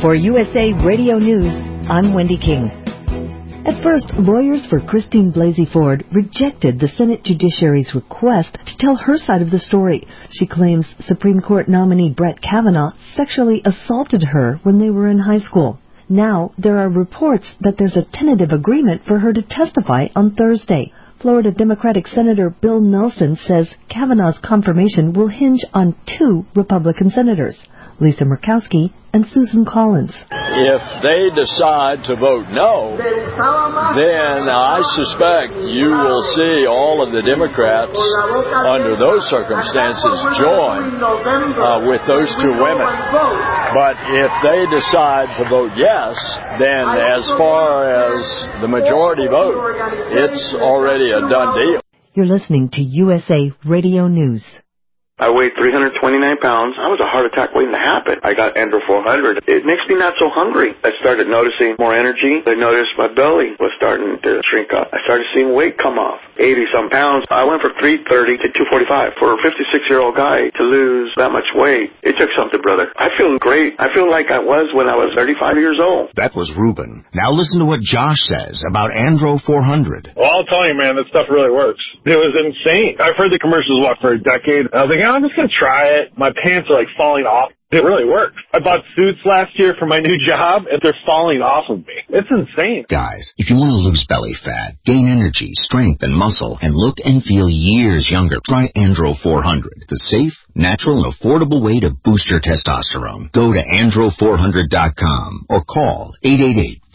For USA Radio News, I'm Wendy King. At first, lawyers for Christine Blasey Ford rejected the Senate Judiciary's request to tell her side of the story. She claims Supreme Court nominee Brett Kavanaugh sexually assaulted her when they were in high school. Now, there are reports that there's a tentative agreement for her to testify on Thursday. Florida Democratic Senator Bill Nelson says Kavanaugh's confirmation will hinge on two Republican senators, Lisa Murkowski and Susan Collins. If they decide to vote no, then I suspect you will see all of the Democrats under those circumstances join with those two women. But if they decide to vote yes, then as far as the majority vote, it's already a done deal. You're listening to USA Radio News. I weighed 329 pounds. I was a heart attack waiting to happen. I got Andro 400. It makes me not so hungry. I started noticing more energy. I noticed my belly was starting to shrink up. I started seeing weight come off, 80-some pounds. I went from 330 to 245. For a 56-year-old guy to lose that much weight, it took something, brother. I feel great. I feel like I was when I was 35 years old. That was Ruben. Now listen to what Josh says about Andro 400. Well, I'll tell you, man, that stuff really works. It was insane. I've heard the commercials, for a decade. I was like, I'm just going to try it. My pants are, falling off. It really works. I bought suits last year for my new job, and they're falling off of me. It's insane. Guys, if you want to lose belly fat, gain energy, strength, and muscle, and look and feel years younger, try Andro 400, the safe, natural, and affordable way to boost your testosterone. Go to andro400.com or call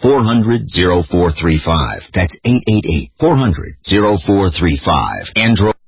888-400-0435. That's 888-400-0435. Andro